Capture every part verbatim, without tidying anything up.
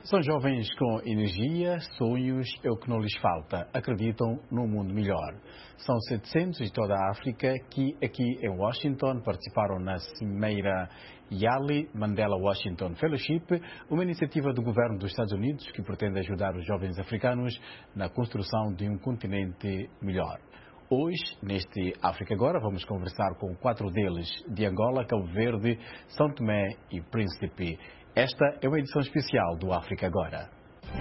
São jovens com energia, sonhos, é o que não lhes falta. Acreditam num mundo melhor. São setecentos de toda a África que aqui em Washington participaram na cimeira Yali Mandela Washington Fellowship, uma iniciativa do governo dos Estados Unidos que pretende ajudar os jovens africanos na construção de um continente melhor. Hoje, neste África Agora, vamos conversar com quatro deles, de Angola, Cabo Verde, São Tomé e Príncipe. Esta é uma edição especial do África Agora.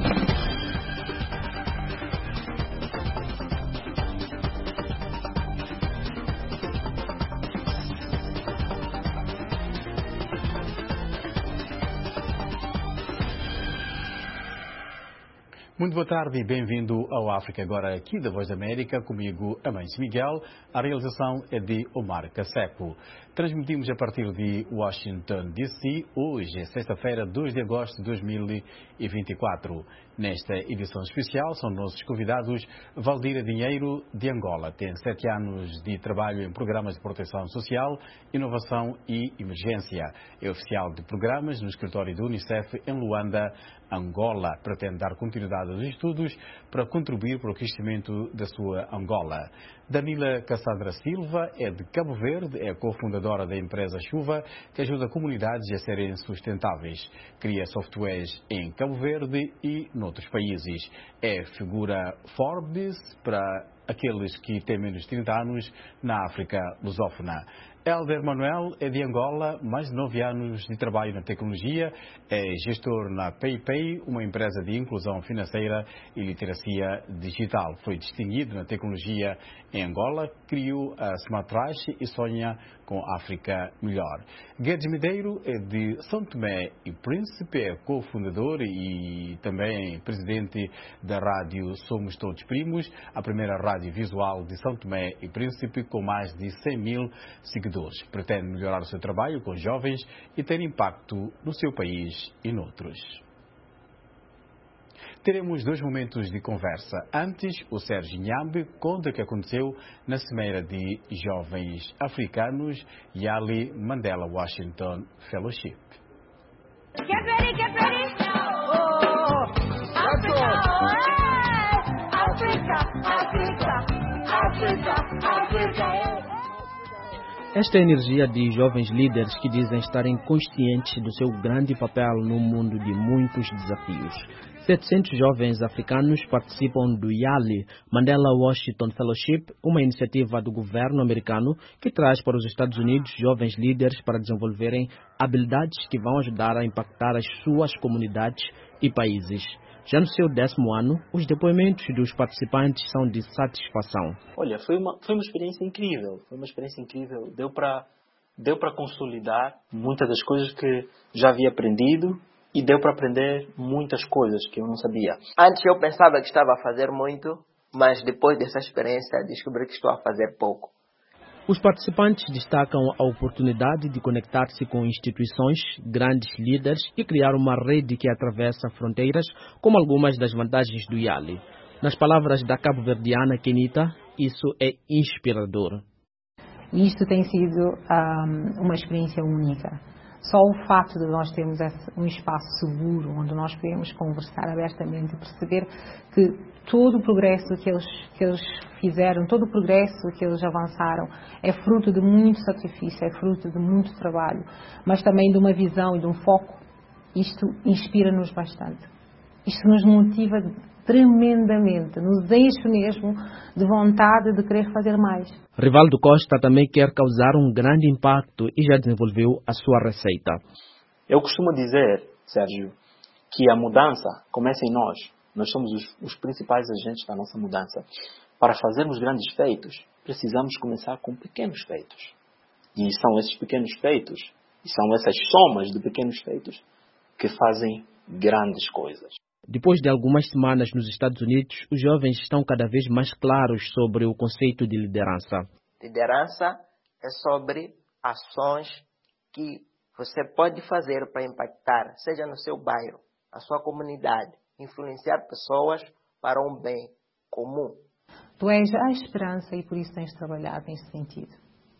Muito boa tarde e bem-vindo ao África Agora aqui da Voz da América, comigo Amâncio Miguel. A realização é de Omar Caseco. Transmitimos a partir de Washington, D C, hoje é sexta-feira, dois de agosto de dois mil e vinte e quatro. Nesta edição especial são nossos convidados Valdira Dinheiro, de Angola. Tem sete anos de trabalho em programas de proteção social, inovação e emergência. É oficial de programas no escritório do Unicef em Luanda, Angola. Pretende dar continuidade aos estudos para contribuir para o crescimento da sua Angola. Danila Cassandra Silva é de Cabo Verde, é cofundadora da empresa Chuva, que ajuda comunidades a serem sustentáveis. Cria softwares em Cabo Verde e noutros países. É figura Forbes para aqueles que têm menos de trinta anos na África lusófona. Helder Manuel é de Angola, mais de nove anos de trabalho na tecnologia, é gestor na PayPay, uma empresa de inclusão financeira e literacia digital. Foi distinguido na tecnologia em Angola, criou a Smartrash e sonha com África melhor. Guedes Medeiros é de São Tomé e Príncipe, é cofundador e também presidente da rádio Somos Todos Primos, a primeira rádio visual de São Tomé e Príncipe com mais de cem mil seguidores. Pretende melhorar o seu trabalho com jovens e ter impacto no seu país e noutros. Teremos dois momentos de conversa. Antes, o Sérgio Nhambe conta o que aconteceu na cimeira de jovens africanos Yali Mandela Washington Fellowship. Get ready, get ready! Oh, Africa! Africa, Africa, Africa, Africa. Esta é a energia de jovens líderes que dizem estarem conscientes do seu grande papel no mundo de muitos desafios. setecentos jovens africanos participam do Yali Mandela Washington Fellowship, uma iniciativa do governo americano que traz para os Estados Unidos jovens líderes para desenvolverem habilidades que vão ajudar a impactar as suas comunidades e países. Já no seu décimo ano, os depoimentos dos participantes são de satisfação. Olha, foi uma, foi uma experiência incrível. Foi uma experiência incrível. Deu para deu para consolidar muitas das coisas que já havia aprendido e deu para aprender muitas coisas que eu não sabia. Antes eu pensava que estava a fazer muito, mas depois dessa experiência descobri que estou a fazer pouco. Os participantes destacam a oportunidade de conectar-se com instituições, grandes líderes e criar uma rede que atravessa fronteiras, como algumas das vantagens do Yali. Nas palavras da cabo-verdiana Kenita, isso é inspirador. Isto tem sido um, uma experiência única. Só o fato de nós termos um espaço seguro, onde nós podemos conversar abertamente e perceber que todo o progresso que eles, que eles fizeram, todo o progresso que eles avançaram é fruto de muito sacrifício, é fruto de muito trabalho, mas também de uma visão e de um foco. Isto inspira-nos bastante. Isto nos motiva tremendamente, nos enche mesmo de vontade de querer fazer mais. Rivaldo Costa também quer causar um grande impacto e já desenvolveu a sua receita. Eu costumo dizer, Sérgio, que a mudança começa em nós. Nós somos os, os principais agentes da nossa mudança. Para fazermos grandes feitos, precisamos começar com pequenos feitos. E são esses pequenos feitos, e são essas somas de pequenos feitos que fazem grandes coisas. Depois de algumas semanas nos Estados Unidos, os jovens estão cada vez mais claros sobre o conceito de liderança. Liderança é sobre ações que você pode fazer para impactar, seja no seu bairro, a sua comunidade, influenciar pessoas para um bem comum. Tu és a esperança e por isso tens trabalhado nesse sentido.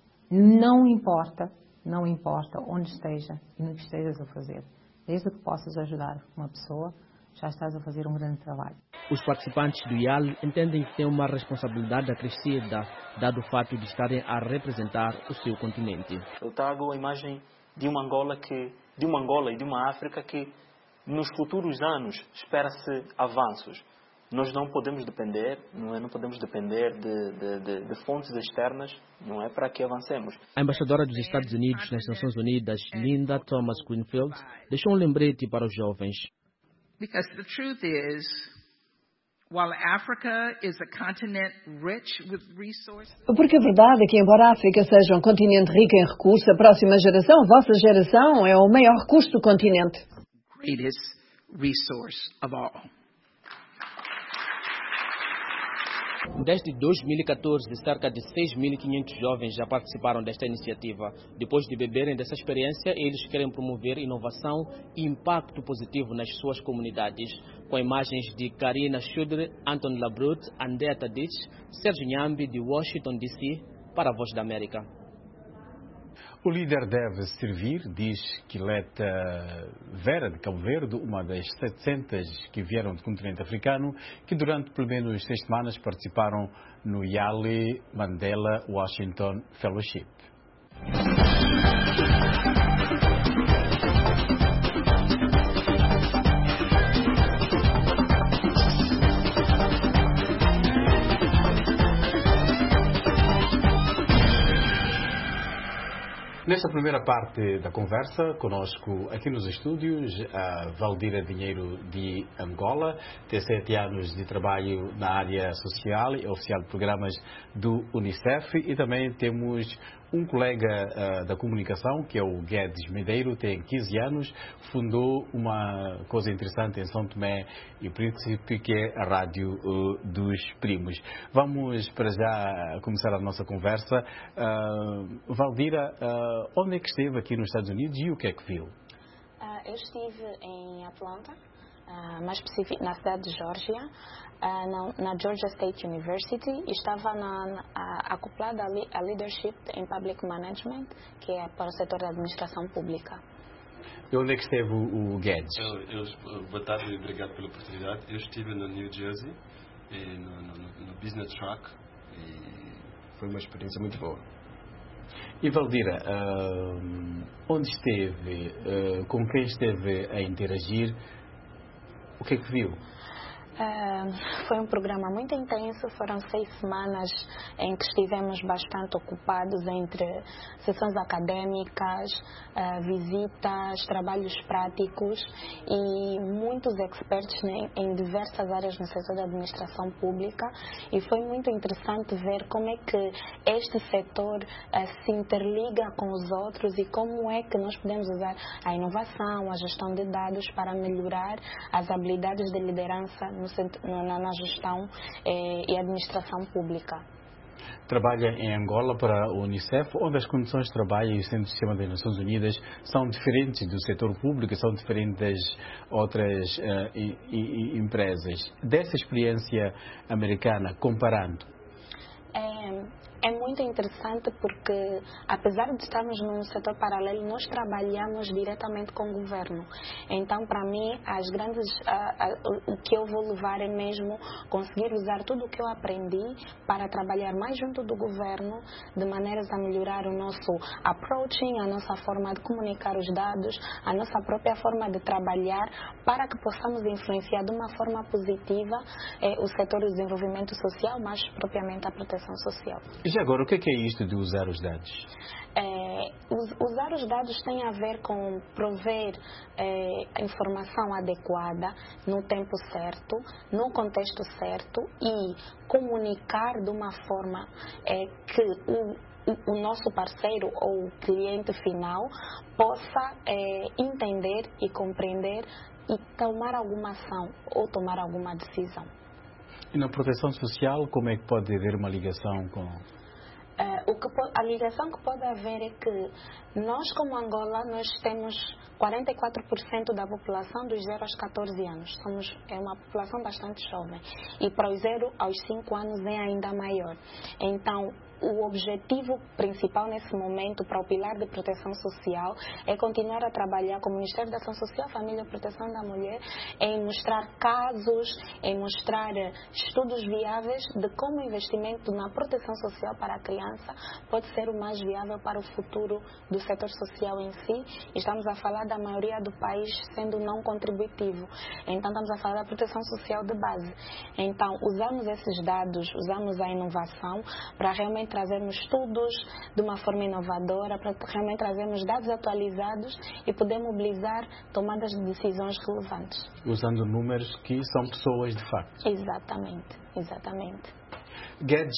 Não importa, não importa onde esteja e no que estejas a fazer. Desde que possas ajudar uma pessoa, já estás a fazer um grande trabalho. Os participantes do I A L entendem que têm uma responsabilidade acrescida, dado o fato de estarem a representar o seu continente. Eu trago a imagem de uma Angola, que, de uma Angola e de uma África que, nos futuros anos, espera-se avanços. Nós não podemos depender, não, é, não podemos depender de, de, de, de fontes externas, não é, para que avancemos. A embaixadora dos Estados Unidos nas Nações Unidas, Linda Thomas Greenfield, deixou um lembrete para os jovens. Because the truth is, while Africa is a continent rich with resources. Porque a verdade é que, embora a África seja um continente rico em recursos, a próxima geração, a vossa geração, é o maior recurso do continente. Greatest resource of all. Desde dois mil e catorze, cerca de seis mil e quinhentos jovens já participaram desta iniciativa. Depois de beberem dessa experiência, eles querem promover inovação e impacto positivo nas suas comunidades. Com imagens de Karina Schudre, Anton Labrut, Andrea Tadic, Sérgio Nhambi, de Washington, D C, para a Voz da América. O líder deve servir, diz Quileta Vera, de Cabo Verde, uma das setecentas que vieram do continente africano, que durante pelo menos seis semanas participaram no Yali Mandela Washington Fellowship. Nesta primeira parte da conversa, conosco aqui nos estúdios, a Valdira Dinheiro de Angola, tem sete anos de trabalho na área social e oficial de programas do Unicef, e também temos um colega uh, da comunicação, que é o Guedes Medeiro, tem quinze anos, fundou uma coisa interessante em São Tomé e Príncipe, que é a Rádio uh, dos Primos. Vamos para já começar a nossa conversa. Uh, Valdira, uh, onde é que esteve aqui nos Estados Unidos e o que é que viu? Uh, eu estive em Atlanta, uh, mais específico na cidade de Geórgia, uh, na, na Georgia State University, e estava na, na, acoplada a, li, a Leadership in Public Management, que é para o setor da administração pública. E onde é que esteve o, o Guedes? Eu, eu, boa tarde e obrigado pela oportunidade. Eu estive no New Jersey, e no, no, no Business Track, e foi uma experiência muito boa. E Valdira, uh, onde esteve, uh, com quem esteve a interagir, o que é que viu? Uh, foi um programa muito intenso, foram seis semanas em que estivemos bastante ocupados entre sessões acadêmicas, uh, visitas, trabalhos práticos e muitos experts em, em diversas áreas no setor da administração pública, e foi muito interessante ver como é que este setor uh, se interliga com os outros e como é que nós podemos usar a inovação, a gestão de dados para melhorar as habilidades de liderança no Na, na gestão eh, e administração pública. Trabalha em Angola para a Unicef, onde as condições de trabalho e o Centro de Sistema das Nações Unidas são diferentes do setor público, são diferentes das outras uh, i, i, empresas. Dessa experiência americana, comparando? É, é muito interessante porque, apesar de estarmos num setor paralelo, nós trabalhamos diretamente com o governo. Então, para mim, as grandes, uh, uh, o que eu vou levar é mesmo conseguir usar tudo o que eu aprendi para trabalhar mais junto do governo, de maneiras a melhorar o nosso approaching, a nossa forma de comunicar os dados, a nossa própria forma de trabalhar, para que possamos influenciar de uma forma positiva eh, o setor do desenvolvimento social, mais propriamente a proteção social. E agora, o que é, que é isto de usar os dados? É, usar os dados tem a ver com prover é, a informação adequada no tempo certo, no contexto certo, e comunicar de uma forma é, que o, o nosso parceiro ou cliente final possa é, entender e compreender e tomar alguma ação ou tomar alguma decisão. E na proteção social, como é que pode haver uma ligação com... Uh, o que pode, a ligação que pode haver é que nós, como Angola, nós temos quarenta e quatro por cento da população dos zero aos catorze anos. Somos, é uma população bastante jovem. E para os zero aos cinco anos é ainda maior. Então, o objetivo principal nesse momento para o pilar de proteção social é continuar a trabalhar com o Ministério da Ação Social, Família e Proteção da Mulher em mostrar casos, em mostrar estudos viáveis de como o investimento na proteção social para a criança pode ser o mais viável para o futuro do setor social em si. E estamos a falar da maioria do país sendo não contributivo. Então estamos a falar da proteção social de base. Então usamos esses dados, usamos a inovação para realmente trazermos estudos de uma forma inovadora, para realmente trazermos dados atualizados e poder mobilizar tomadas de decisões relevantes. Usando números que são pessoas de facto. Exatamente, exatamente. Guedes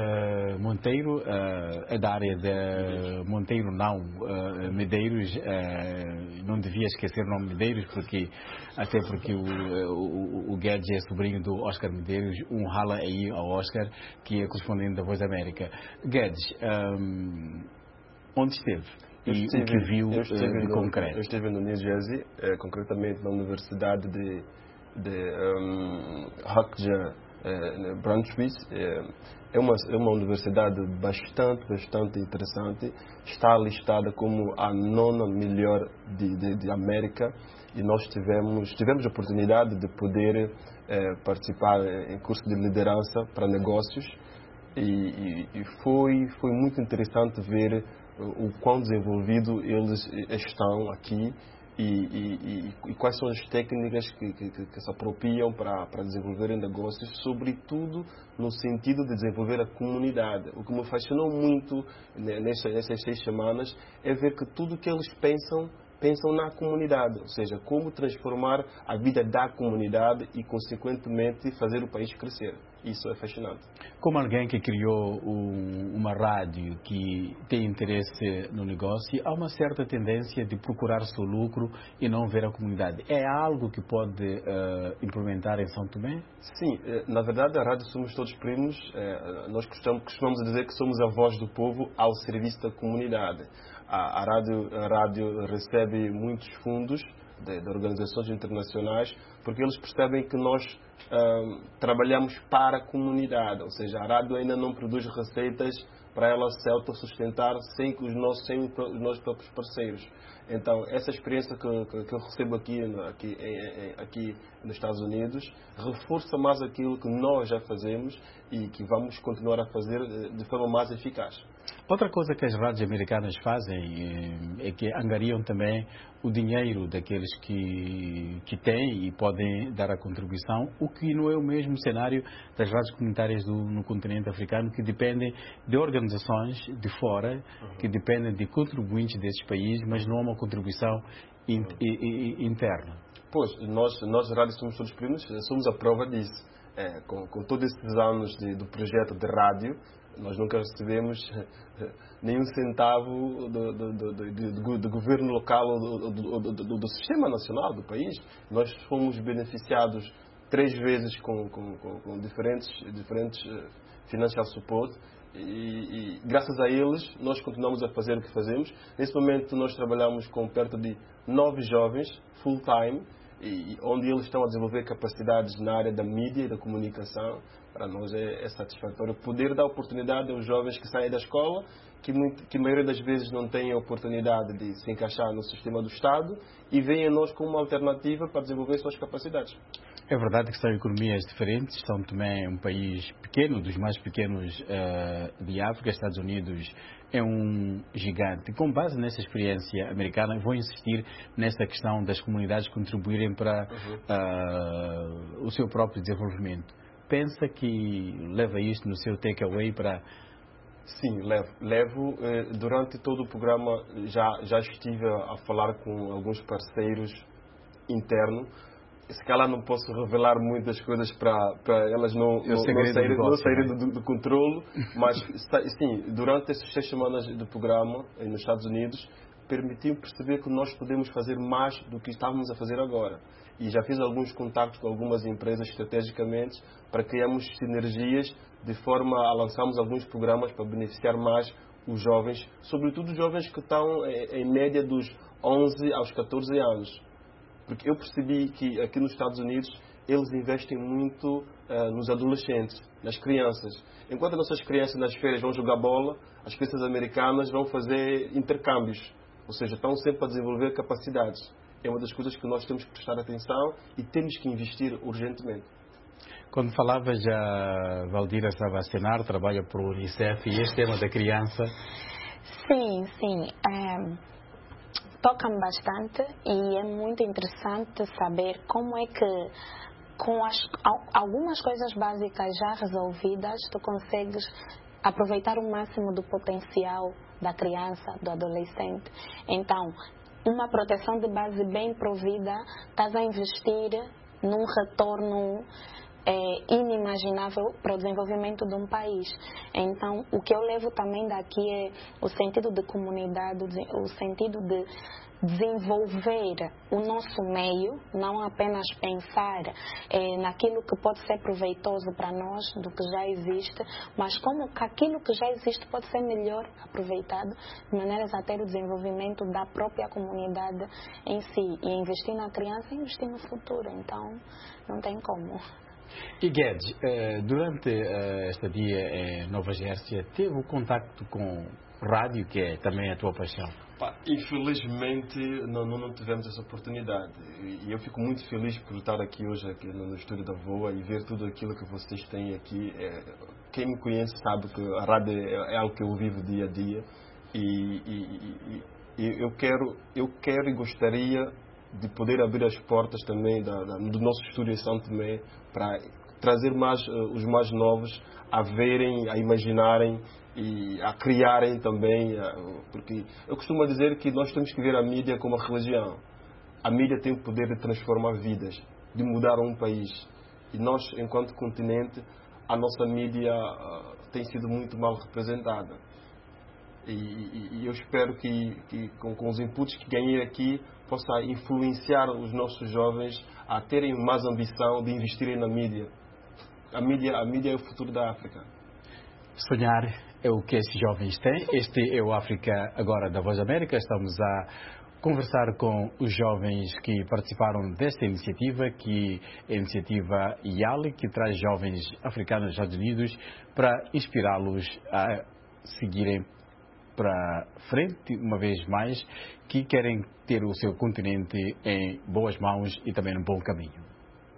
uh, Monteiro uh, é da área de Monteiro, não uh, Medeiros, uh, não devia esquecer o nome Medeiros, porque, até porque o, o, o Guedes é sobrinho do Oscar Medeiros, um rala aí ao Oscar, que é correspondente da Voz da América. Guedes, um, onde esteve? Eu E estive, o que viu eu estive uh, de no, concreto? Eu estive no New Jersey, eh, concretamente na Universidade de, de um, Rutgers, eh, Brunswick. Eh, é, uma, é uma universidade bastante, bastante interessante. Está listada como a nona melhor de, de, de América, e nós tivemos, tivemos a oportunidade de poder eh, participar em curso de liderança para negócios, e, e, e foi, foi muito interessante ver o quão desenvolvido eles estão aqui e, e, e, e quais são as técnicas que, que, que se apropriam para, para desenvolverem negócios, sobretudo no sentido de desenvolver a comunidade. O que me fascinou muito nessas, nessas seis semanas é ver que tudo que eles pensam, pensam na comunidade, ou seja, como transformar a vida da comunidade e, consequentemente, fazer o país crescer. Isso é fascinante. Como alguém que criou um, uma rádio que tem interesse no negócio, há uma certa tendência de procurar seu lucro e não ver a comunidade. É algo que pode uh, implementar em São Tomé? Sim, na verdade a rádio Somos Todos Primos, nós costumamos, costumamos dizer que somos a voz do povo ao serviço da comunidade. A, a, rádio, a rádio recebe muitos fundos de, de organizações internacionais, porque eles percebem que nós uh, trabalhamos para a comunidade, ou seja, a rádio ainda não produz receitas para ela se autossustentar sem, os nossos, sem os nossos próprios parceiros. Então, essa experiência que, que, que eu recebo aqui, aqui, aqui nos Estados Unidos reforça mais aquilo que nós já fazemos e que vamos continuar a fazer de forma mais eficaz. Outra coisa que as rádios americanas fazem é que angariam também o dinheiro daqueles que, que têm e podem dar a contribuição, o que não é o mesmo cenário das rádios comunitárias do, no continente africano, que dependem de organizações de fora, uhum. que dependem de contribuintes desses países, mas não há uma contribuição in, uhum. in, in, interna. Pois, nós, nós rádios Somos Todos Primos, somos a prova disso. É, com, com todos esses anos de, do projeto de rádio, nós nunca recebemos nenhum centavo do, do, do, do, do governo local ou do, do, do, do sistema nacional do país. Nós fomos beneficiados três vezes com, com, com, com diferentes, diferentes financial support e, e graças a eles nós continuamos a fazer o que fazemos. Nesse momento nós trabalhamos com perto de nove jovens full time, e onde eles estão a desenvolver capacidades na área da mídia e da comunicação. Para nós é, é satisfatório poder dar oportunidade aos jovens que saem da escola, que, muito, que a maioria das vezes não têm a oportunidade de se encaixar no sistema do Estado, e veem a nós como uma alternativa para desenvolver suas capacidades. É verdade que são economias diferentes. São também um país pequeno, dos mais pequenos uh, de África. Estados Unidos é um gigante. Com base nessa experiência americana, vou insistir nessa questão das comunidades contribuírem para uhum. uh, o seu próprio desenvolvimento. Pensa que leva isto no seu takeaway para... Sim, levo. levo eh, durante todo o programa já, já estive a, a falar com alguns parceiros internos. Se calhar não posso revelar muitas coisas para, para elas não, não, não saírem do, sair do, do controle, mas sim, durante essas seis semanas do programa nos Estados Unidos, permitiu perceber que nós podemos fazer mais do que estávamos a fazer agora. E já fiz alguns contactos com algumas empresas estrategicamente para criarmos sinergias de forma a lançarmos alguns programas para beneficiar mais os jovens, sobretudo os jovens que estão em média dos onze aos catorze anos. Porque eu percebi que aqui nos Estados Unidos eles investem muito uh, nos adolescentes, nas crianças. Enquanto as nossas crianças nas férias vão jogar bola, as crianças americanas vão fazer intercâmbios, ou seja, estão sempre a desenvolver capacidades. É uma das coisas que nós temos que prestar atenção e temos que investir urgentemente. Quando falava já, Valdira estava a assinar, trabalha para o Unicef, e este tema da criança... Sim, sim. É, toca-me bastante e é muito interessante saber como é que, com as, algumas coisas básicas já resolvidas, tu consegues aproveitar o máximo do potencial da criança, do adolescente. Então, uma proteção de base bem provida, estás a investir num retorno é, inimaginável para o desenvolvimento de um país. Então, o que eu levo também daqui é o sentido de comunidade, o sentido de desenvolver o nosso meio, não apenas pensar é, naquilo que pode ser proveitoso para nós, do que já existe, mas como que aquilo que já existe pode ser melhor aproveitado, de maneiras a ter o desenvolvimento da própria comunidade em si. E investir na criança é investir no futuro, então não tem como. E Guedes, durante esta dia em Nova Jersey, teve o contacto com rádio, que é também a tua paixão? Infelizmente não, não tivemos essa oportunidade e eu fico muito feliz por estar aqui hoje aqui no estúdio da V O A e ver tudo aquilo que vocês têm aqui. Quem me conhece sabe que a rádio é algo que eu vivo dia a dia e, e, e, e eu quero eu quero e gostaria de poder abrir as portas também da, da, do nosso estúdio em São Tomé para trazer mais uh, os mais novos a verem, a imaginarem e a criarem também, uh, porque eu costumo dizer que nós temos que ver a mídia como a religião. A mídia tem o poder de transformar vidas, de mudar um país. E nós, enquanto continente, a nossa mídia uh, tem sido muito mal representada. E, e, e eu espero que, que com, com os inputs que ganhei aqui, possa influenciar os nossos jovens a terem mais ambição de investirem na mídia. A mídia, a mídia é o futuro da África. Sonhar é o que esses jovens têm. Este é o África Agora da Voz da América. Estamos a conversar com os jovens que participaram desta iniciativa, que é a iniciativa IALI, que traz jovens africanos nos Estados Unidos para inspirá-los a seguirem para frente, uma vez mais, que querem ter o seu continente em boas mãos e também num bom caminho.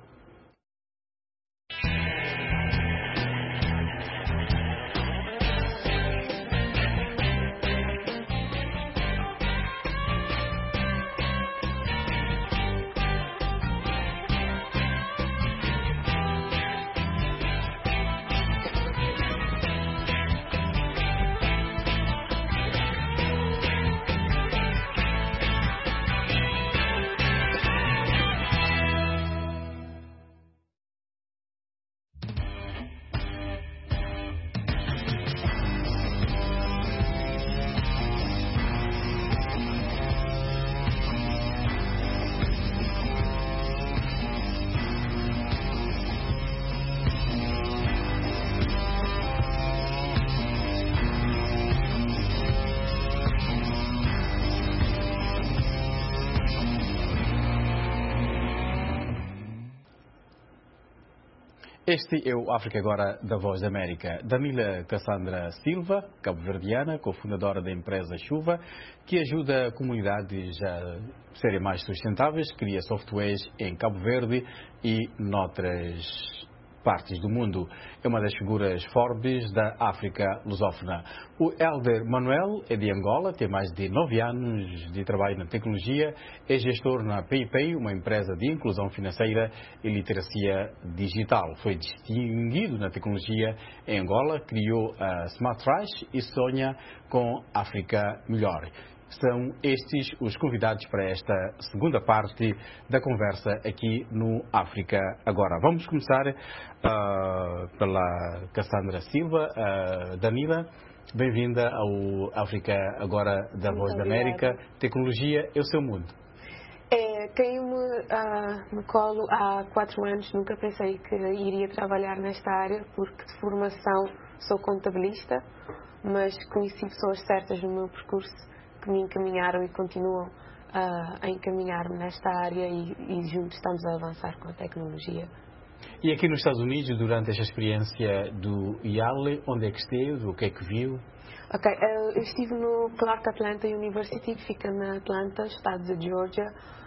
Este é o África Agora da Voz da América. Danila Cassandra Silva, cabo-verdiana, cofundadora da empresa Chuva, que ajuda comunidades a serem mais sustentáveis, cria softwares em Cabo Verde e noutras partes do mundo. É uma das figuras Forbes da África lusófona. O Helder Manuel é de Angola, tem mais de nove anos de trabalho na tecnologia, é gestor na PayPay, uma empresa de inclusão financeira e literacia digital. Foi distinguido na tecnologia em Angola, criou a Smart Rice e sonha com África Melhor. São estes os convidados para esta segunda parte da conversa aqui no África Agora. Vamos começar uh, pela Cassandra Silva. Uh, Danila, bem-vinda ao África Agora da Voz da América. Tecnologia é o seu mundo. É, Tenho-me uh, no colo há quatro anos. Nunca pensei que iria trabalhar nesta área, porque de formação sou contabilista, mas conheci pessoas certas no meu percurso que me encaminharam e continuam uh, a encaminhar-me nesta área e, e juntos estamos a avançar com a tecnologia. E aqui nos Estados Unidos, durante esta experiência do Yale, onde é que esteve? O que é que viu? Ok, uh, eu estive no Clark Atlanta University, que fica na Atlanta, estado de Georgia.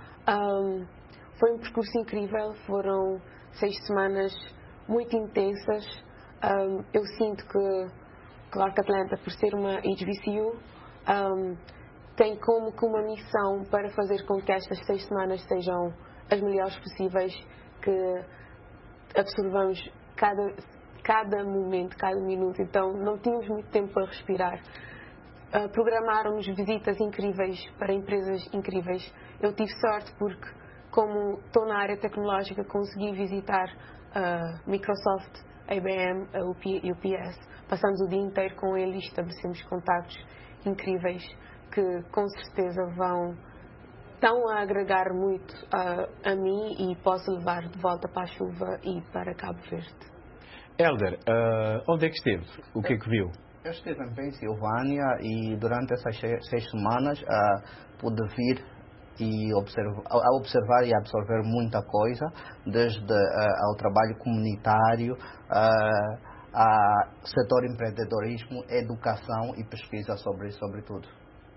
Um, foi um percurso incrível, foram seis semanas muito intensas. Um, eu sinto que Clark Atlanta, por ser uma H B C U, um, tem como que uma missão para fazer com que estas seis semanas sejam as melhores possíveis, que absorvamos cada, cada momento, cada minuto. Então não tínhamos muito tempo para respirar. Uh, programaram-nos visitas incríveis para empresas incríveis. Eu tive sorte porque, como estou na área tecnológica, consegui visitar uh, Microsoft, a I B M, a U P S. Passamos o dia inteiro com eles e estabelecemos contactos incríveis que com certeza vão estão a agregar muito uh, a mim e posso levar de volta para a chuva e para Cabo Verde. Helder, uh, onde é que esteve? O que é que viu? Eu estive em Pensilvânia e durante essas seis semanas uh, pude vir e observar, a observar e absorver muita coisa, desde uh, ao trabalho comunitário, uh, a setor empreendedorismo, educação e pesquisa sobre, sobre tudo.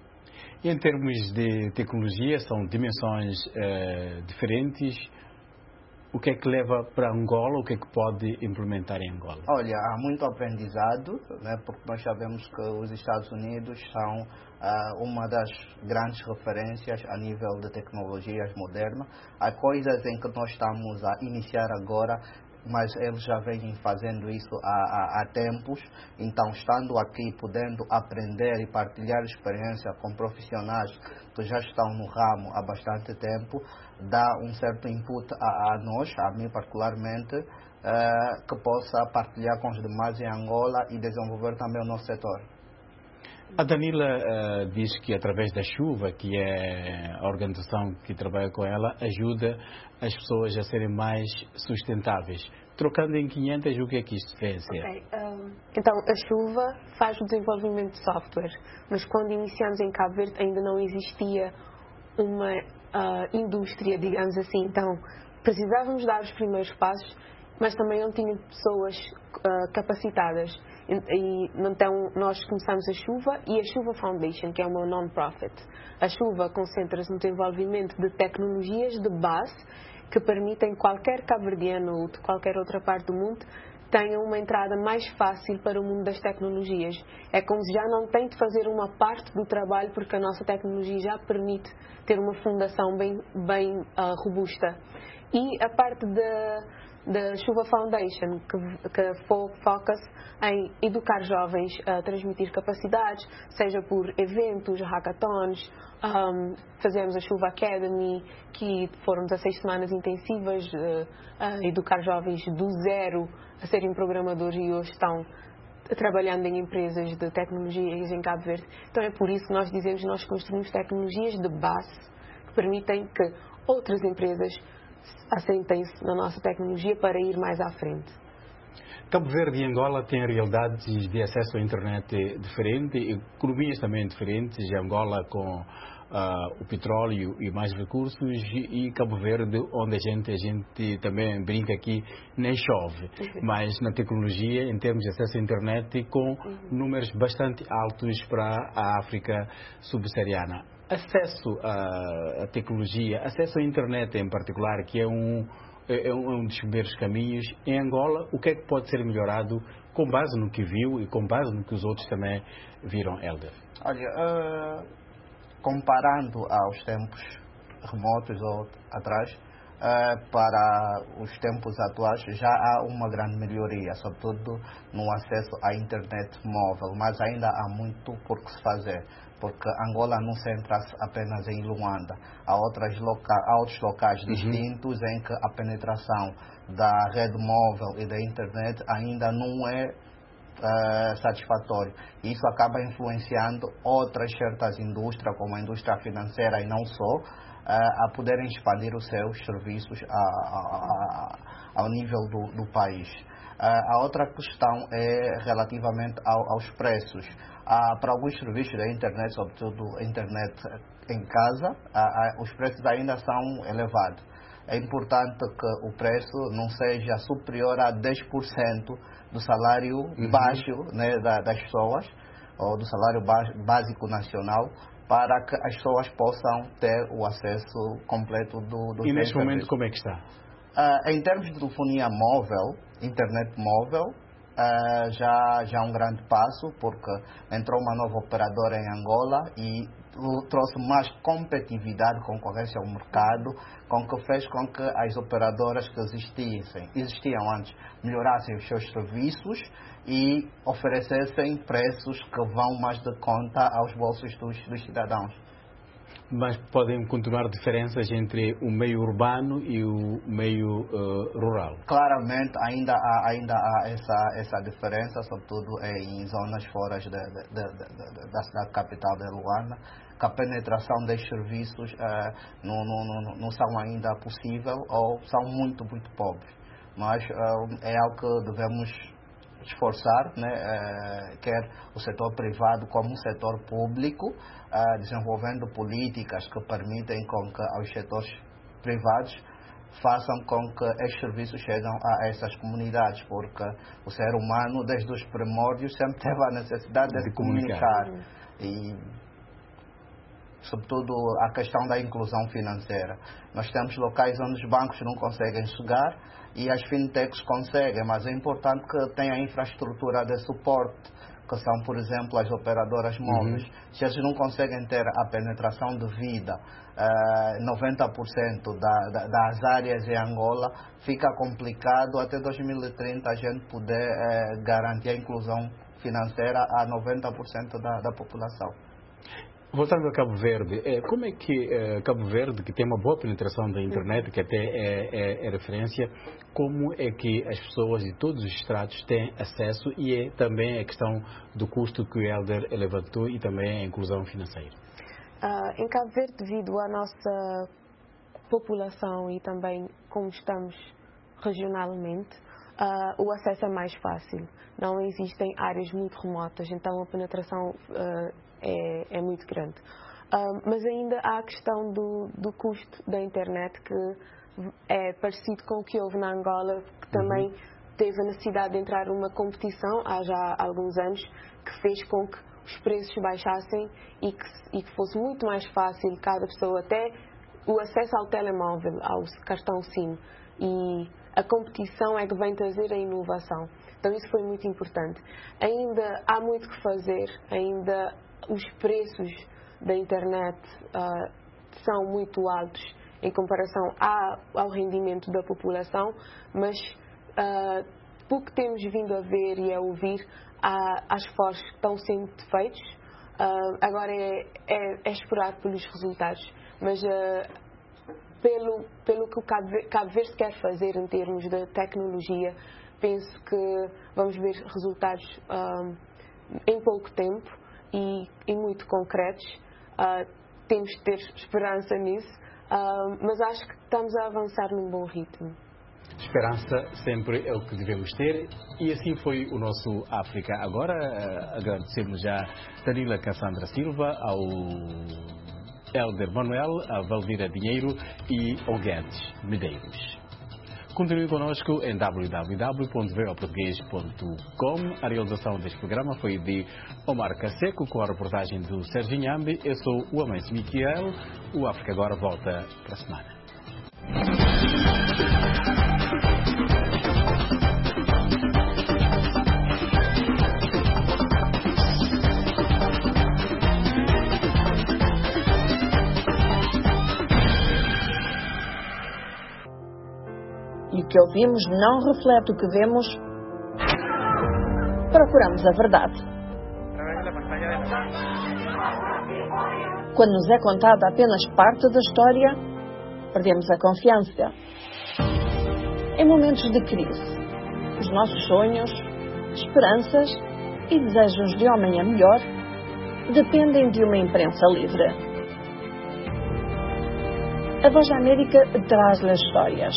E em termos de tecnologia, são dimensões uh, diferentes. O que é que leva para Angola? O que é que pode implementar em Angola? Olha, há muito aprendizado, né, porque nós sabemos que os Estados Unidos são uh, uma das grandes referências a nível de tecnologias modernas. Há coisas em que nós estamos a iniciar agora, mas eles já vêm fazendo isso há, há, há tempos. Então, estando aqui, podendo aprender e partilhar experiência com profissionais que já estão no ramo há bastante tempo, dá um certo input a, a nós, a mim particularmente, uh, que possa partilhar com os demais em Angola e desenvolver também o nosso setor. A Danila uh, diz que através da chuva, que é a organização que trabalha com ela, ajuda as pessoas a serem mais sustentáveis. Trocando em quinhentos, o que é que isto quer dizer? Okay, um, então, a chuva faz o desenvolvimento de software, mas quando iniciamos em Cabo Verde ainda não existia uma uh, indústria, digamos assim. Então, precisávamos dar os primeiros passos, mas também não tinha pessoas uh, capacitadas. E, e, então, nós começamos a Chuva e a Chuva Foundation, que é uma non-profit. A Chuva concentra-se no desenvolvimento de tecnologias de base que permitem qualquer cabo-verdiano ou de qualquer outra parte do mundo tenha uma entrada mais fácil para o mundo das tecnologias. É como se já não tem de fazer uma parte do trabalho, porque a nossa tecnologia já permite ter uma fundação bem, bem uh, robusta. E a parte da, da Chuva Foundation, que, que fo, foca-se em educar jovens a transmitir capacidades, seja por eventos, hackathons. Um, fazemos a Chuva Academy, que foram dezasseis semanas intensivas uh, a educar jovens do zero a serem programadores e hoje estão trabalhando em empresas de tecnologias em Cabo Verde. Então é por isso que nós dizemos que nós construímos tecnologias de base que permitem que outras empresas assentem-se na nossa tecnologia para ir mais à frente. Cabo Verde e Angola têm realidades de acesso à internet diferentes, economias também diferentes. Angola com uh, o petróleo e mais recursos, e Cabo Verde, onde a gente, a gente também brinca aqui, nem chove. Mas na tecnologia, em termos de acesso à internet, com números bastante altos para a África subsaariana. Acesso à, à tecnologia, acesso à internet em particular, que é um... é um dos primeiros caminhos. Em Angola, o que é que pode ser melhorado com base no que viu e com base no que os outros também viram, Helder? Olha, uh, comparando aos tempos remotos ou atrás, uh, para os tempos atuais, já há uma grande melhoria, sobretudo no acesso à internet móvel, mas ainda há muito por que se fazer, porque Angola não se centra apenas em Luanda. Há, outras loca há outros locais uhum. distintos em que a penetração da rede móvel e da internet ainda não é uh, satisfatória. Isso acaba influenciando outras certas indústrias, como a indústria financeira e não só, uh, a poderem expandir os seus serviços a, a, a, ao nível do, do país. Uh, a outra questão é relativamente ao, aos preços. ah, para alguns serviços da internet, sobretudo a internet em casa, ah, ah, os preços ainda são elevados. É importante que o preço não seja superior a dez por cento do salário uhum. baixo, né, da, das pessoas, ou do salário básico nacional, para que as pessoas possam ter o acesso completo do, do E neste serviço. Momento como é que está? Uh, em termos de telefonia móvel, internet móvel, uh, já, já é um grande passo, porque entrou uma nova operadora em Angola e trouxe mais competitividade, concorrência ao mercado, com que fez com que as operadoras que existissem, existiam antes melhorassem os seus serviços e oferecessem preços que vão mais de conta aos bolsos dos, dos cidadãos. Mas podem continuar diferenças entre o meio urbano e o meio uh, rural? Claramente ainda há, ainda há essa, essa diferença, sobretudo em zonas fora de, de, de, de, da cidade capital de Luanda, que a penetração dos serviços uh, não, não, não, não são ainda possível ou são muito, muito pobres. Mas uh, é algo que devemos esforçar, né, uh, quer o setor privado como o setor público, uh, desenvolvendo políticas que permitem com que os setores privados façam com que estes serviços cheguem a essas comunidades, porque o ser humano, desde os primórdios, sempre teve a necessidade de, de comunicar. comunicar. E, sobretudo, a questão da inclusão financeira. Nós temos locais onde os bancos não conseguem chegar e as fintechs conseguem, mas é importante que tenha infraestrutura de suporte, que são, por exemplo, as operadoras móveis. Uhum. Se eles não conseguem ter a penetração devida, uh, noventa por cento da, da, das áreas em Angola, fica complicado até dois mil e trinta a gente poder uh, garantir a inclusão financeira a noventa por cento da, da população. Voltando a Cabo Verde, como é que eh, Cabo Verde, que tem uma boa penetração da internet, que até é, é, é referência, como é que as pessoas de todos os estratos têm acesso e é também a questão do custo que o Helder levantou e também a inclusão financeira? Uh, em Cabo Verde, devido à nossa população e também como estamos regionalmente, uh, o acesso é mais fácil. Não existem áreas muito remotas, então a penetração uh, É, é muito grande. Um, mas ainda há a questão do, do custo da internet, que é parecido com o que houve na Angola, que também uhum. teve a necessidade de entrar numa competição há já alguns anos, que fez com que os preços baixassem e que, e que fosse muito mais fácil cada pessoa, até o acesso ao telemóvel, ao cartão SIM. E a competição é que vem trazer a inovação. Então isso foi muito importante. Ainda há muito que fazer, ainda os preços da internet uh, são muito altos em comparação a, ao rendimento da população, mas uh, pelo que temos vindo a ver e a ouvir, há, há esforços que estão sendo feitos. Uh, agora é, é, é esperar pelos resultados. Mas uh, pelo, pelo que o Cabo Verde, Cabo Verde quer fazer em termos de tecnologia, penso que vamos ver resultados uh, em pouco tempo e, e muito concretos. Uh, temos de ter esperança nisso, uh, mas acho que estamos a avançar num bom ritmo. Esperança sempre é o que devemos ter, e assim foi o nosso África Agora. Uh, agradecemos já a Danila Cassandra Silva, ao Helder Manuel, a Valvira Dinheiro e ao Guedes Medeiros. Continue conosco em w w w ponto v o português ponto com. A realização deste programa foi de Omar Caseco, com a reportagem do Sérgio Inhambi. Eu sou o Amâncio Miquel. O África Agora volta para a semana. E o que ouvimos não reflete o que vemos, procuramos a verdade. Quando nos é contada apenas parte da história, perdemos a confiança. Em momentos de crise, os nossos sonhos, esperanças e desejos de amanhã melhor dependem de uma imprensa livre. A Voz da América traz-lhe as histórias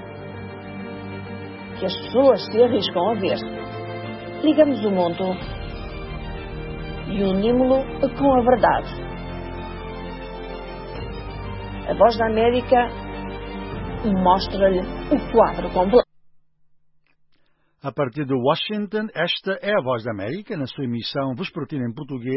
que as pessoas se arriscam a ver. Ligamos o mundo e uni-lo com a verdade. A Voz da América mostra-lhe o quadro completo. A partir de Washington, esta é a Voz da América, na sua emissão vespertina em português.